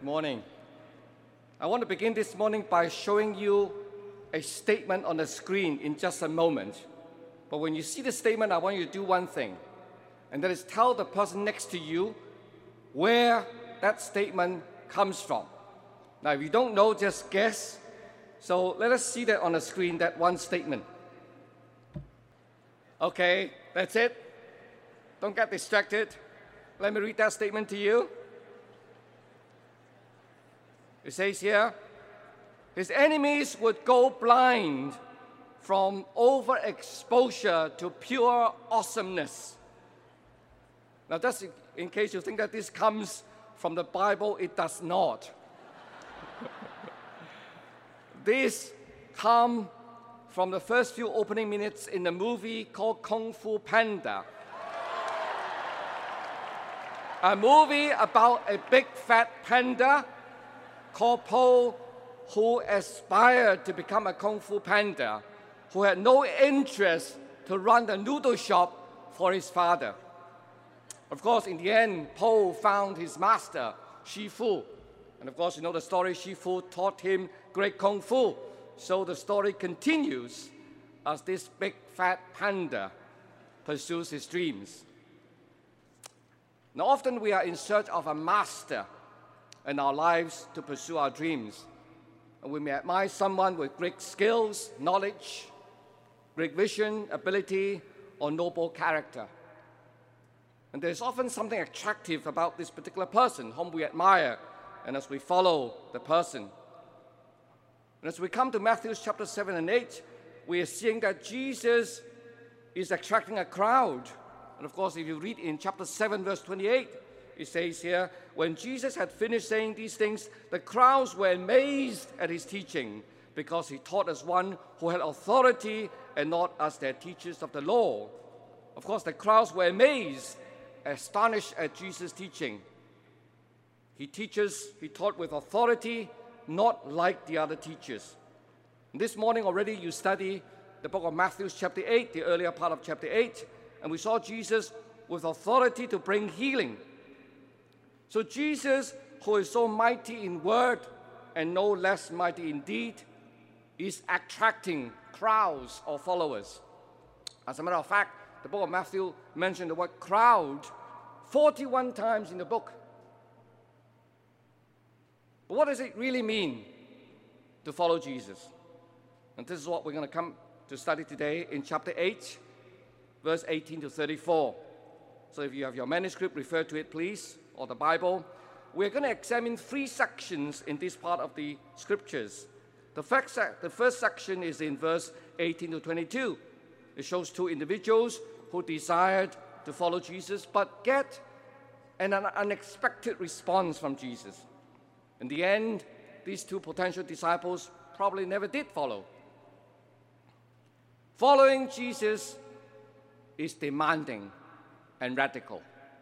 Morning. I want to begin this morning by showing you a statement on the screen in just a moment. But when you see the statement, I want you to do one thing, and that is tell the person next to you where that statement comes from. Now, if you don't know, just guess. So let us see that on the screen, that one statement. Okay, that's it. Don't get distracted. Let me read that statement to you. It says here, his enemies would go blind from overexposure to pure awesomeness. Now, just in case you think that this comes from the Bible, it does not. This comes from the first few opening minutes in the movie called Kung Fu Panda. A movie about a big fat panda called Po, who aspired to become a Kung Fu Panda, who had no interest to run the noodle shop for his father. Of course, in the end, Po found his master, Shifu. And of course, you know the story, Shifu taught him great Kung Fu. So the story continues as this big fat panda pursues his dreams. Now, often we are in search of a master in our lives to pursue our dreams. And we may admire someone with great skills, knowledge, great vision, ability, or noble character. And there's often something attractive about this particular person whom we admire, and as we follow the person. And as we come to Matthew chapter 7 and 8, we are seeing that Jesus is attracting a crowd. And of course, if you read in chapter 7, verse 28, it says here, when Jesus had finished saying these things, the crowds were amazed at his teaching, because he taught as one who had authority and not as their teachers of the law. Of course, the crowds were amazed, astonished at Jesus' teaching. He taught with authority, not like the other teachers. And this morning already you study the book of Matthew chapter 8, the earlier part of chapter 8, and we saw Jesus with authority to bring healing. So Jesus, who is so mighty in word and no less mighty in deed, is attracting crowds of followers. As a matter of fact, the book of Matthew mentioned the word crowd 41 times in the book. But what does it really mean to follow Jesus? And this is what we're going to come to study today in chapter 8, verse 18 to 34. So if you have your manuscript, refer to it, please, or the Bible. We're going to examine three sections in this part of the scriptures. The first section is in verse 18 to 22. It shows two individuals who desired to follow Jesus, but get an unexpected response from Jesus. In the end, these two potential disciples probably never did follow. Following Jesus is demanding and radical.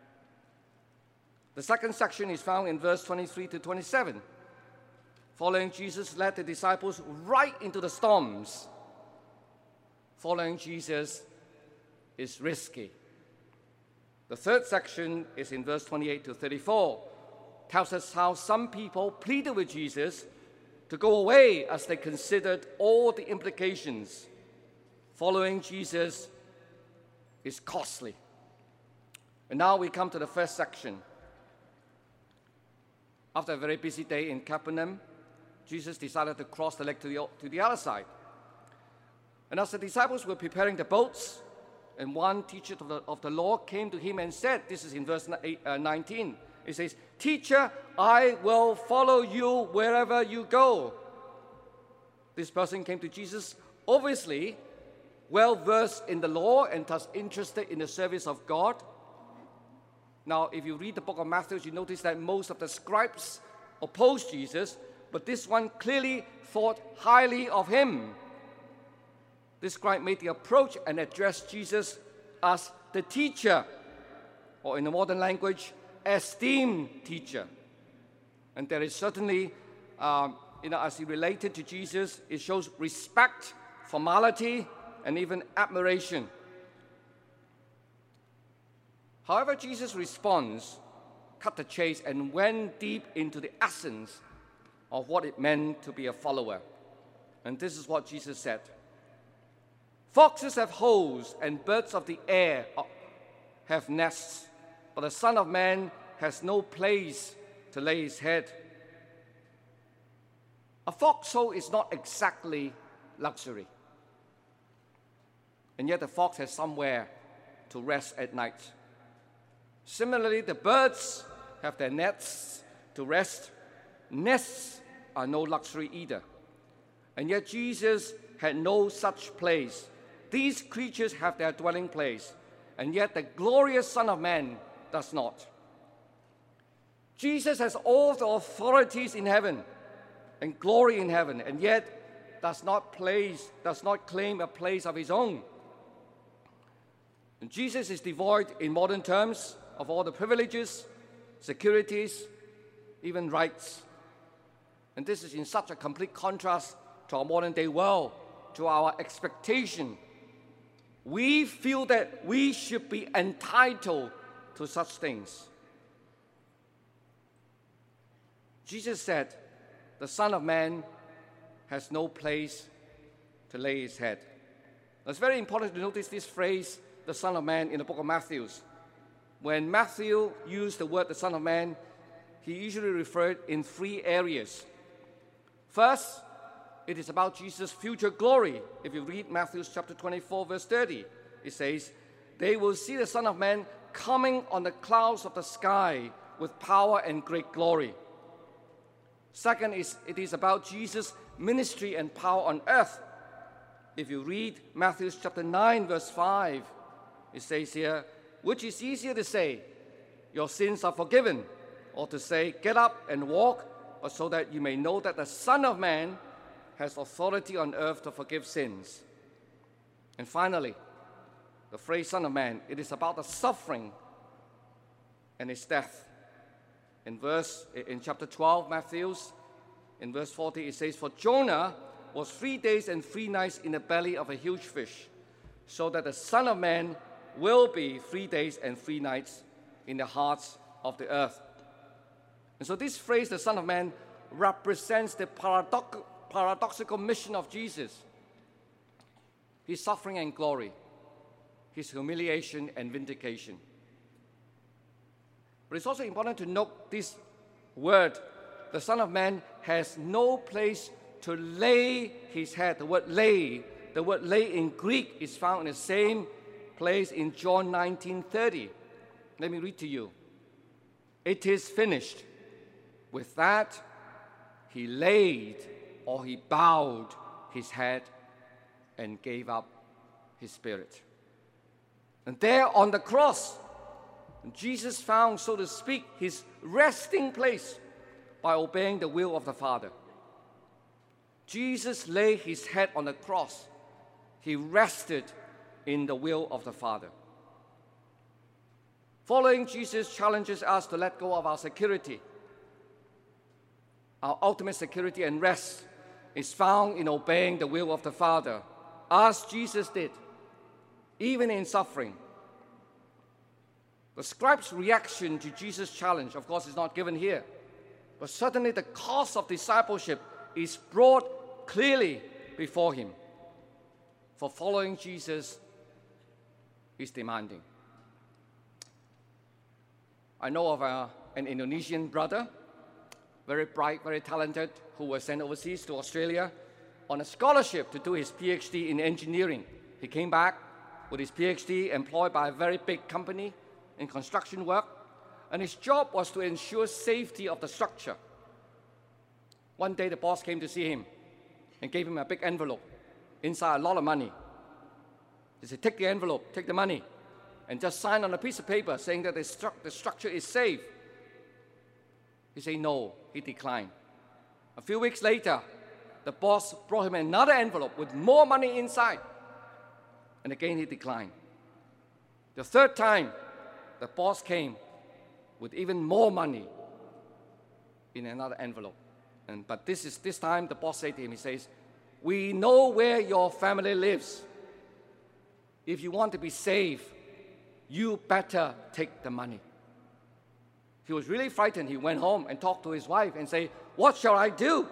The second section is found in verse 23 to 27. Following Jesus led the disciples right into the storms. Following Jesus is risky. The third section is in verse 28 to 34. Tells us how some people pleaded with Jesus to go away as they considered all the implications. Following Jesus is costly. And now we come to the first section. After a very busy day in Capernaum, Jesus decided to cross the lake to the other side. And as the disciples were preparing the boats, and one teacher of the law came to him and said, this is in verse 19, it says, "Teacher, I will follow you wherever you go." This person came to Jesus, obviously well-versed in the law and thus interested in the service of God. Now, if you read the book of Matthew, you notice that most of the scribes opposed Jesus, but this one clearly thought highly of him. This scribe made the approach and addressed Jesus as the teacher, or in the modern language, esteemed teacher. And there is certainly, as he related to Jesus, it shows respect, formality, and even admiration. However, Jesus' response cut the chase and went deep into the essence of what it meant to be a follower. And this is what Jesus said. Foxes have holes and birds of the air have nests, but the Son of Man has no place to lay his head. A foxhole is not exactly luxury. And yet the fox has somewhere to rest at night. Similarly, the birds have their nests to rest. Nests are no luxury either. And yet Jesus had no such place. These creatures have their dwelling place, and yet the glorious Son of Man does not. Jesus has all the authorities in heaven and glory in heaven, and yet does not claim a place of his own. And Jesus is devoid, in modern terms, of all the privileges, securities, even rights. And this is in such a complete contrast to our modern day world, to our expectation. We feel that we should be entitled to such things. Jesus said, the Son of Man has no place to lay his head. It's very important to notice this phrase, the Son of Man, in the book of Matthew. When Matthew used the word the Son of Man, he usually referred in three areas. First, it is about Jesus' future glory. If you read Matthew chapter 24, verse 30, it says, they will see the Son of Man coming on the clouds of the sky with power and great glory. Second, it is about Jesus' ministry and power on earth. If you read Matthew chapter 9, verse 5, it says here, which is easier to say, your sins are forgiven, or to say, get up and walk, or so that you may know that the Son of Man has authority on earth to forgive sins. And finally, the phrase Son of Man, it is about the suffering and his death. In chapter 12, Matthew, in verse 40, it says, for Jonah was 3 days and 3 nights in the belly of a huge fish, so that the Son of Man will be 3 days and 3 nights in the hearts of the earth. And so this phrase, the Son of Man, represents the paradoxical mission of Jesus. His suffering and glory, his humiliation and vindication. But it's also important to note this word, the Son of Man has no place to lay his head. The word lay in Greek is found in the same place in John 19:30. Let me read to you. It is finished. With that, he laid or he bowed his head and gave up his spirit. And there on the cross, Jesus found, so to speak, his resting place by obeying the will of the Father. Jesus laid his head on the cross. He rested in the will of the Father. Following Jesus challenges us to let go of our security. Our ultimate security and rest is found in obeying the will of the Father, as Jesus did, even in suffering. The scribes' reaction to Jesus' challenge, of course, is not given here, but certainly the cost of discipleship is brought clearly before him. For following Jesus is demanding. I know of an Indonesian brother, very bright, very talented, who was sent overseas to Australia on a scholarship to do his PhD in engineering. He came back with his PhD, employed by a very big company in construction work, and his job was to ensure safety of the structure. One day the boss came to see him and gave him a big envelope, inside a lot of money. He said, take the envelope, take the money, and just sign on a piece of paper saying that the structure is safe. He said no, he declined. A few weeks later, the boss brought him another envelope with more money inside, and again he declined. The third time, the boss came with even more money in another envelope. But this time the boss said to him, he says, we know where your family lives. If you want to be safe, you better take the money. He was really frightened. He went home and talked to his wife and said, "What shall I do?"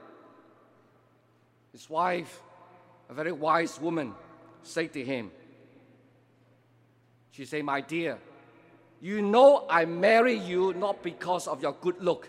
His wife, a very wise woman, said to him, she said, "My dear, you know I marry you not because of your good look,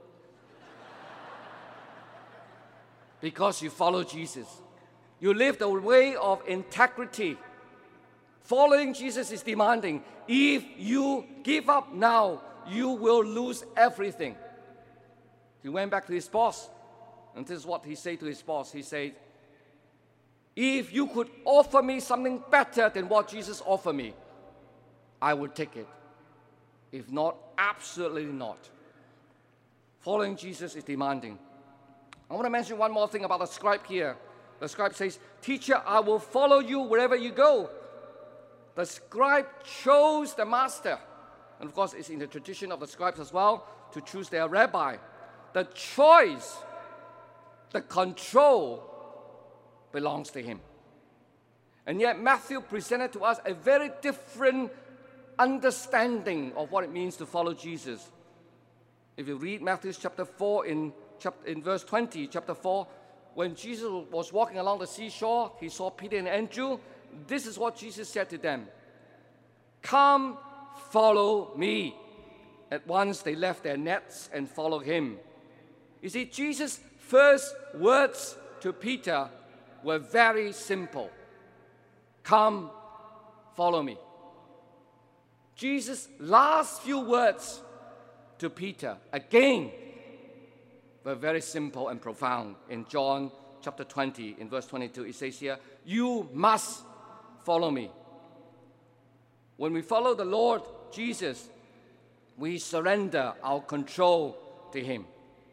because you follow Jesus. You live the way of integrity. Following Jesus is demanding. If you give up now, you will lose everything." He went back to his boss, and this is what he said to his boss. He said, "If you could offer me something better than what Jesus offered me, I would take it. If not, absolutely not." Following Jesus is demanding. I want to mention one more thing about the scribe here. The scribe says, "Teacher, I will follow you wherever you go." The scribe chose the master. And of course, it's in the tradition of the scribes as well to choose their rabbi. The choice, the control belongs to him. And yet Matthew presented to us a very different understanding of what it means to follow Jesus. If you read Matthew chapter 4 in verse 20, chapter 4, when Jesus was walking along the seashore, he saw Peter and Andrew. This is what Jesus said to them: "Come, follow me." At once they left their nets and followed him. You see, Jesus' first words to Peter were very simple. "Come, follow me." Jesus' last few words to Peter, again, were very simple and profound. In John chapter 20, in verse 22, it says here, "You must follow me." When we follow the Lord Jesus, we surrender our control to him.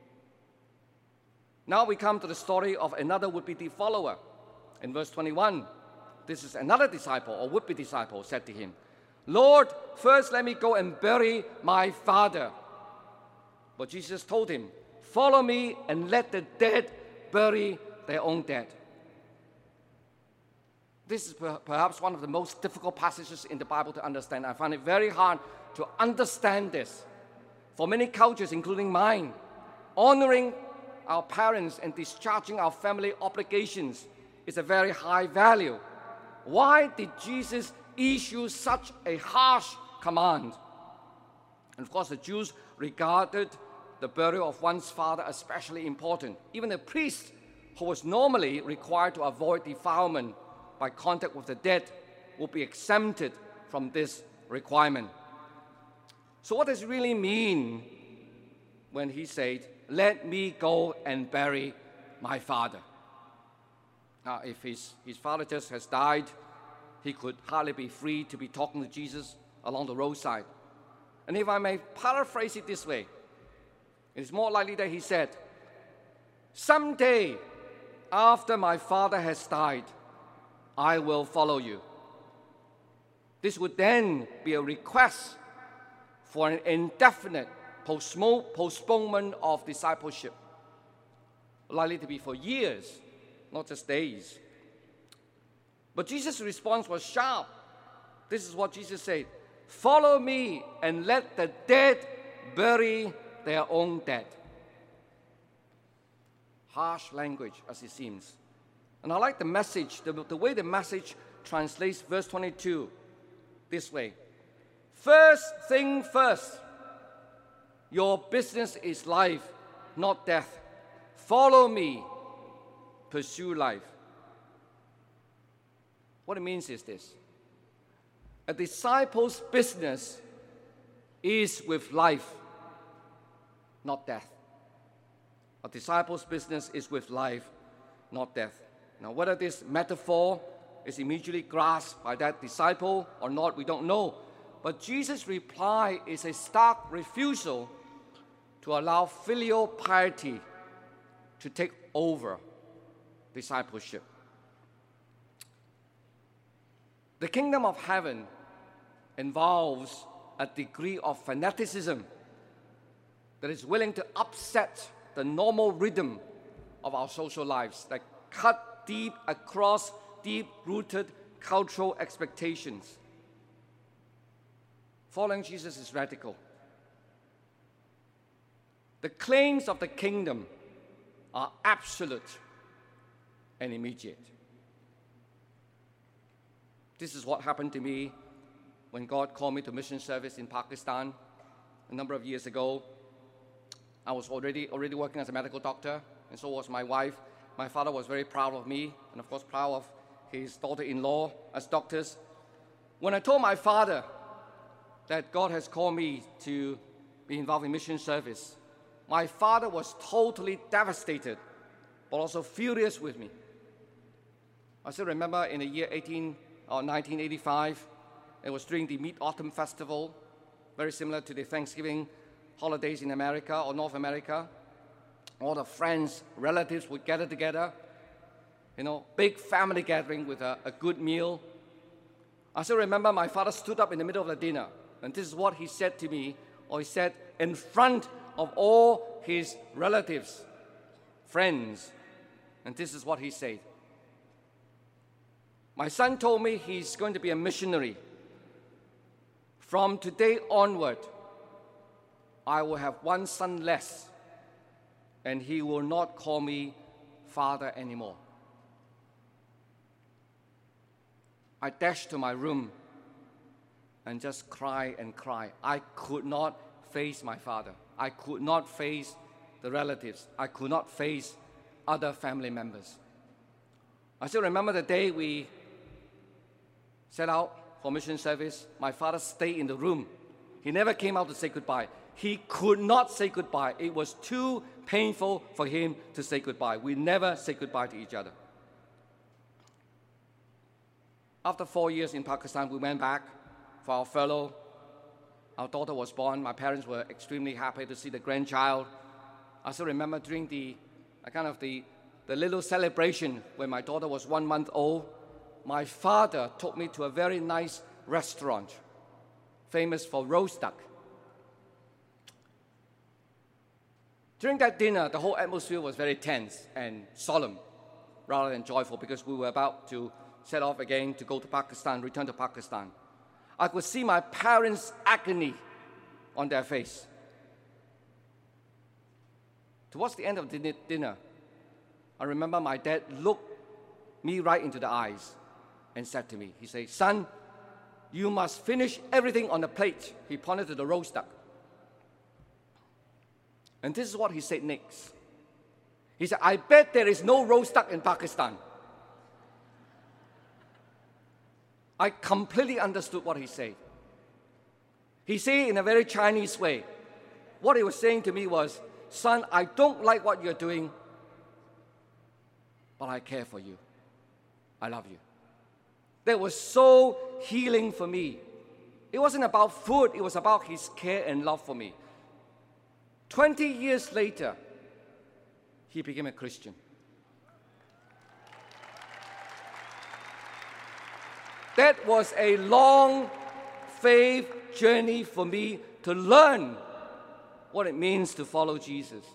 Now we come to the story of another would-be follower. In verse 21, this is another disciple or would-be disciple said to him, "Lord, first let me go and bury my father." But Jesus told him, "Follow me and let the dead bury their own dead." This is perhaps one of the most difficult passages in the Bible to understand. I find it very hard to understand this. For many cultures, including mine, honoring our parents and discharging our family obligations is a very high value. Why did Jesus issue such a harsh command? And of course, the Jews regarded the burial of one's father as especially important. Even a priest who was normally required to avoid defilement by contact with the dead would be exempted from this requirement. So what does it really mean when he said, "Let me go and bury my father"? Now, if his father just has died, he could hardly be free to be talking to Jesus along the roadside. And if I may paraphrase it this way, it is more likely that he said, "Someday, after my father has died, I will follow you." This would then be a request for an indefinite postponement of discipleship, likely to be for years, not just days. But Jesus' response was sharp. This is what Jesus said: "Follow me and let the dead bury their own dead." Harsh language, as it seems. And I like the message, the way the message translates verse 22 this way: "First thing first, your business is life, not death. Follow me, pursue life." What it means is this: a disciple's business is with life, not death. A disciple's business is with life, not death. Now, whether this metaphor is immediately grasped by that disciple or not, we don't know. But Jesus' reply is a stark refusal to allow filial piety to take over discipleship. The kingdom of heaven involves a degree of fanaticism that is willing to upset the normal rhythm of our social lives, that cut deep across deep-rooted cultural expectations. Following Jesus is radical. The claims of the kingdom are absolute and immediate. This is what happened to me when God called me to mission service in Pakistan a number of years ago. I was already working as a medical doctor, and so was my wife. My father was very proud of me, and of course proud of his daughter-in-law as doctors. When I told my father that God has called me to be involved in mission service, my father was totally devastated, but also furious with me. I still remember in the year 1985, it was during the Mid-Autumn Festival, very similar to the Thanksgiving holidays in America or North America. All the friends, relatives would gather together, big family gathering with a good meal. I still remember my father stood up in the middle of the dinner, and this is what he said to me, or he said in front of all his relatives, friends, and this is what he said. My son told me he's going to be a missionary. From today onward, I will have one son less, and he will not call me father anymore. I dashed to my room and just cry and cry. I could not face my father. I could not face the relatives. I could not face other family members. I still remember the day we set out for mission service. My father stayed in the room. He never came out to say goodbye. He could not say goodbye. It was too painful for him to say goodbye. We never said goodbye to each other. After 4 years in Pakistan, we went back for our furlough. Our daughter was born. My parents were extremely happy to see the grandchild. I still remember during the little celebration when my daughter was 1 month old, my father took me to a very nice restaurant, famous for roast duck. During that dinner, the whole atmosphere was very tense and solemn rather than joyful, because we were about to set off again to go to Pakistan, return to Pakistan. I could see my parents' agony on their face. Towards the end of the dinner, I remember my dad looked me right into the eyes and said to me, he said, "Son, you must finish everything on the plate." He pointed to the roast duck. And this is what he said next. He said, "I bet there is no roast duck in Pakistan." I completely understood what he said. He said it in a very Chinese way. What he was saying to me was, "Son, I don't like what you're doing, but I care for you. I love you." That was so healing for me. It wasn't about food, it was about his care and love for me. 20 years later, he became a Christian. That was a long faith journey for me to learn what it means to follow Jesus.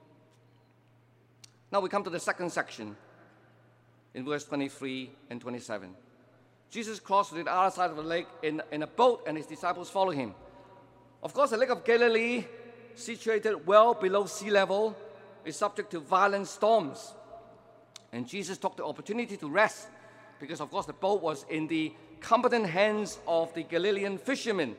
Now we come to the second section in verse 23 and 27. Jesus crossed to the other side of the lake in a boat, and his disciples followed him. Of course, the Lake of Galilee, situated well below sea level, is subject to violent storms. And Jesus took the opportunity to rest, because, of course, the boat was in the competent hands of the Galilean fishermen.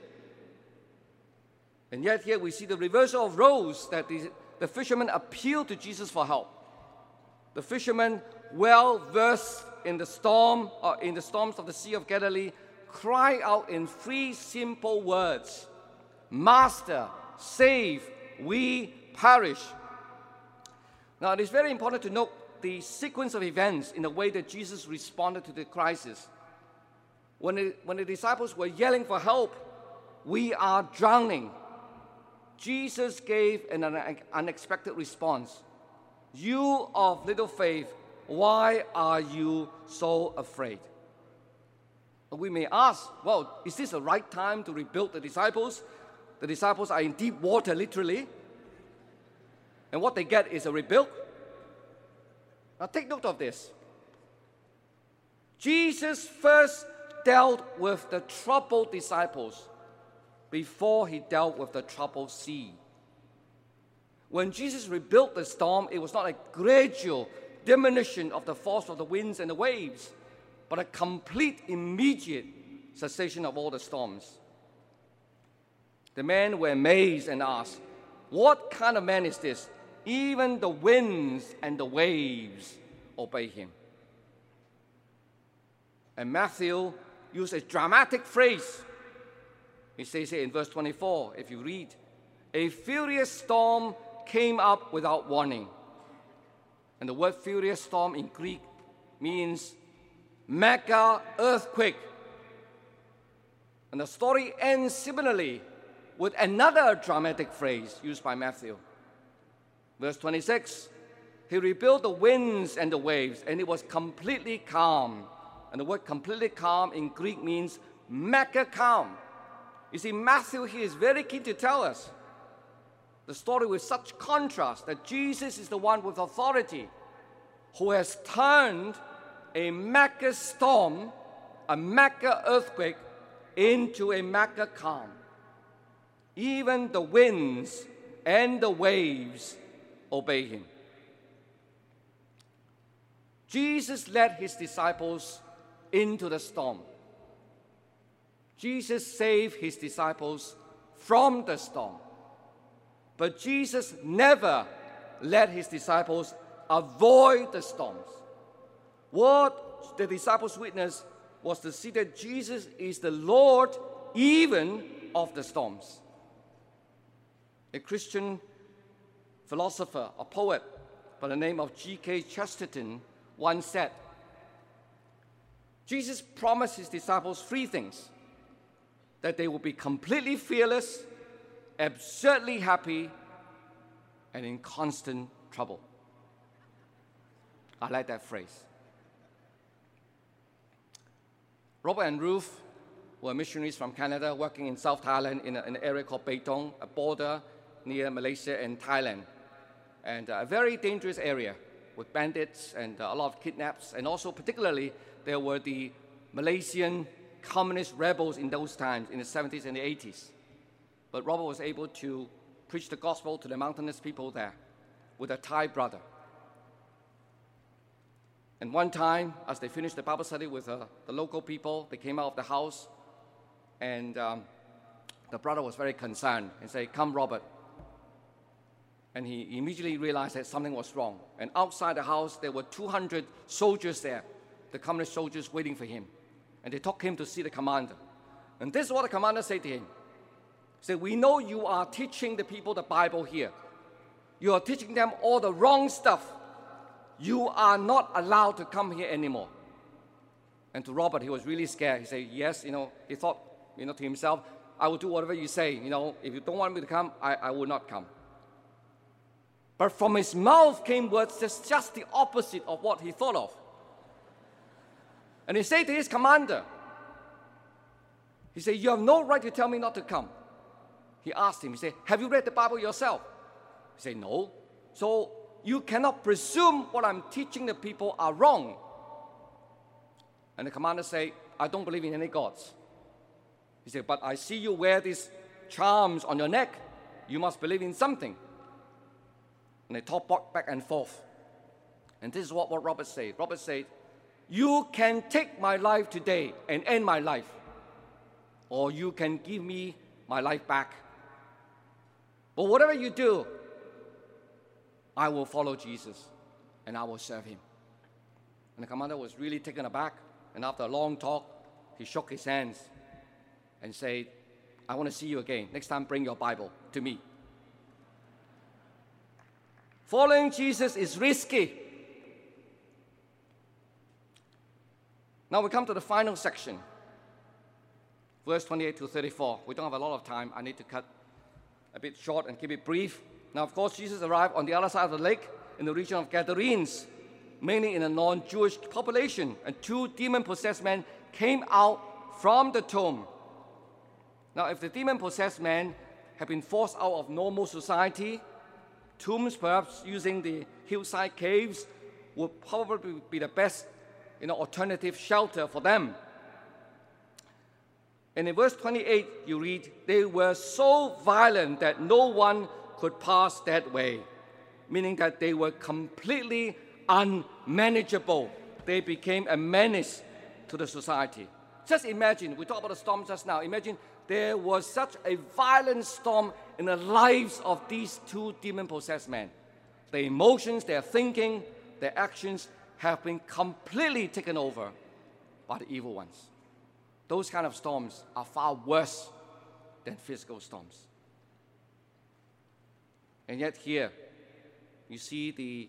And yet here we see the reversal of roles, that the fishermen appealed to Jesus for help. The fishermen, well versed in the storms of the Sea of Galilee, cry out in 3 simple words: "Master, save, we perish." Now, it is very important to note the sequence of events in the way that Jesus responded to the crisis. When the disciples were yelling for help, "We are drowning," Jesus gave an unexpected response. "You of little faith, why are you so afraid?" We may ask, well, is this the right time to rebuild the disciples? The disciples are in deep water, literally. And what they get is a rebuild. Now take note of this. Jesus first dealt with the troubled disciples before he dealt with the troubled sea. When Jesus rebuilt the storm, it was not a gradual diminution of the force of the winds and the waves, but a complete, immediate cessation of all the storms. The men were amazed and asked, "What kind of man is this? Even the winds and the waves obey him." And Matthew used a dramatic phrase. He says here in verse 24, if you read, "A furious storm came up without warning." And the word furious storm in Greek means mega earthquake. And the story ends similarly with another dramatic phrase used by Matthew. Verse 26, "He rebuilt the winds and the waves, and it was completely calm." And the word completely calm in Greek means mega calm. You see, Matthew here is very keen to tell us the story with such contrast that Jesus is the one with authority who has turned a mega storm, a mega earthquake, into a mega calm. Even the winds and the waves obey him. Jesus led his disciples into the storm. Jesus saved his disciples from the storm. But Jesus never let his disciples avoid the storms. What the disciples witnessed was to see that Jesus is the Lord even of the storms. A Christian philosopher, a poet by the name of G.K. Chesterton once said, Jesus promised his disciples three things: that they will be completely fearless, absurdly happy, and in constant trouble. I like that phrase. Robert and Ruth were missionaries from Canada working in South Thailand in an area called Betong, a border near Malaysia and Thailand, and a very dangerous area with bandits and a lot of kidnaps, and also particularly there were the Malaysian communist rebels in those times, in the 70s and the 80s. But Robert was able to preach the gospel to the mountainous people there with a Thai brother. And one time, as they finished the Bible study with the local people, they came out of the house, and the brother was very concerned and said, "Come, Robert." And he immediately realized that something was wrong. And outside the house, there were 200 soldiers there, the communist soldiers waiting for him. And they took him to see the commander. And this is what the commander said to him. He said, "We know you are teaching the people the Bible here. You are teaching them all the wrong stuff. You are not allowed to come here anymore." And to Robert, he was really scared. He said, "Yes," he thought, to himself, "I will do whatever you say. If you don't want me to come, I will not come." But from his mouth came words just the opposite of what he thought of. And he said to his commander, he said, "You have no right to tell me not to come." He asked him, he said, "Have you read the Bible yourself?" He said, "No." "So you cannot presume what I'm teaching the people are wrong." And the commander said, "I don't believe in any gods." He said, "But I see you wear these charms on your neck. You must believe in something." And they talked back and forth. And this is what Robert said. Robert said, "You can take my life today and end my life, or you can give me my life back. But whatever you do, I will follow Jesus and I will serve him." And the commander was really taken aback. And after a long talk, he shook his hands and said, "I want to see you again. Next time, bring your Bible to me." Following Jesus is risky. Now we come to the final section, verse 28 to 34. We don't have a lot of time. I need to cut a bit short and keep it brief. Now, of course, Jesus arrived on the other side of the lake in the region of Gadarenes, mainly in a non-Jewish population, and 2 demon-possessed men came out from the tomb. Now, if the demon-possessed men had been forced out of normal society, tombs, perhaps using the hillside caves, would probably be the best alternative shelter for them. And in verse 28, you read, "They were so violent that no one could pass that way, meaning that they were completely unmanageable. They became a menace to the society. Just imagine, we talked about the storm just now. Imagine there was such a violent storm in the lives of these two demon-possessed men. Their emotions, their thinking, their actions have been completely taken over by the evil ones. Those kind of storms are far worse than physical storms. And yet here, you see the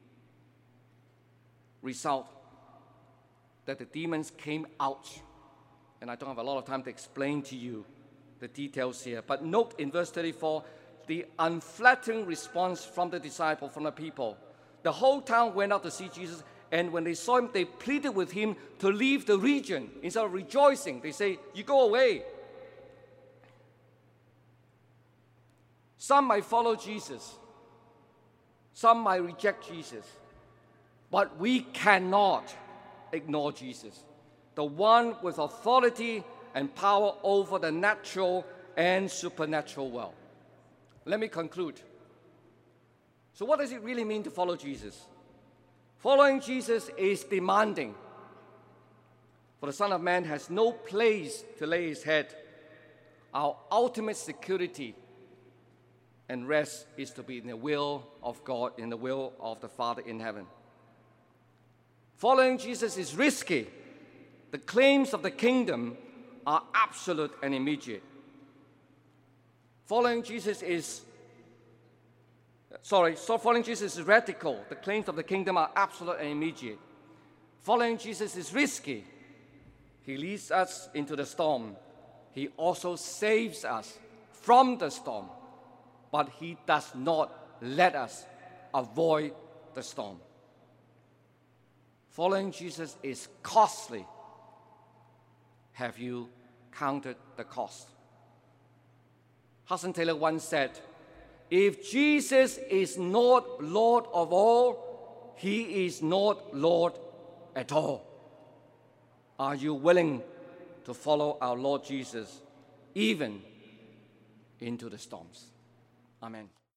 result that the demons came out. And I don't have a lot of time to explain to you the details here. But note in verse 34, the unflattering response from the disciple, from the people. The whole town went out to see Jesus, and when they saw him, they pleaded with him to leave the region. Instead of rejoicing, they say, you go away. Some might follow Jesus. Some might reject Jesus. But we cannot ignore Jesus, the one with authority and power over the natural and supernatural world. Let me conclude. So what does it really mean to follow Jesus? Following Jesus is demanding. For the Son of Man has no place to lay his head. Our ultimate security and rest is to be in the will of God, in the will of the Father in heaven. Following Jesus is risky. The claims of the kingdom are absolute and immediate. Following Jesus is radical. The claims of the kingdom are absolute and immediate. Following Jesus is risky. He leads us into the storm. He also saves us from the storm. But he does not let us avoid the storm. Following Jesus is costly. Have you counted the cost? Hudson Taylor once said, if Jesus is not Lord of all, he is not Lord at all. Are you willing to follow our Lord Jesus even into the storms? Amen.